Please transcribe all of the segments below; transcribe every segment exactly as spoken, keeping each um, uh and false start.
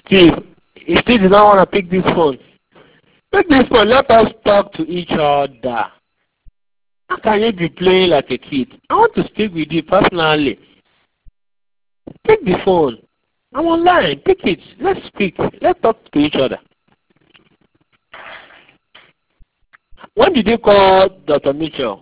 Steve, you still do not want to pick this phone. Pick this phone. Let us talk to each other. How can you be playing like a kid? I want to speak with you personally. Pick the phone. I'm online. Pick it. Let's speak. Let's talk to each other. When did you call Doctor Mitchell?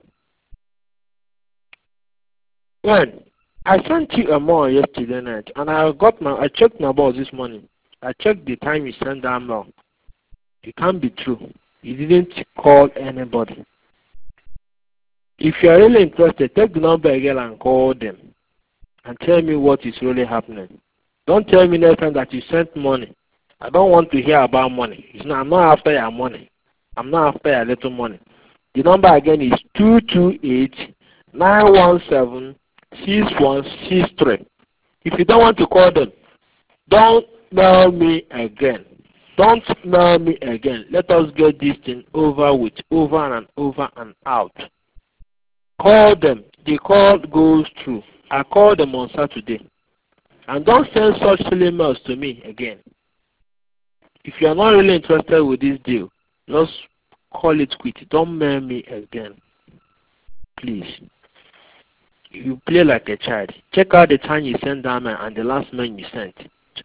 When? I sent you a mail yesterday night, and I got my. I checked my boss this morning. I checked the time you sent that mail. It can't be true. You didn't call anybody. If you are really interested, take the number again and call them, and tell me what is really happening. Don't tell me next time that you sent money. I don't want to hear about money. It's not, I'm not after your money. I'm not after your little money. The number again is two two eight, nine one seven, six one six three. If you don't want to call them, don't mail me again. Don't mail me again. Let us get this thing over with, over and over and out. Call them. The call goes through. I called them on Saturday. And don't send such silly mails to me again. If you are not really interested with this deal, just call it quit. Don't mail me again. Please. You play like a child. Check out the time you sent that man and the last man you sent.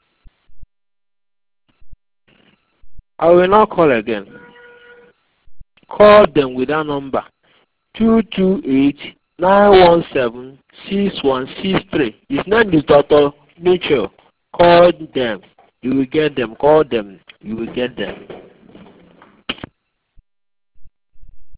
I will not call again. Call them with that number. two two eight, nine one seven, six one six three. His name is Doctor Mitchell. Call them. You will get them. Call them. You will get them.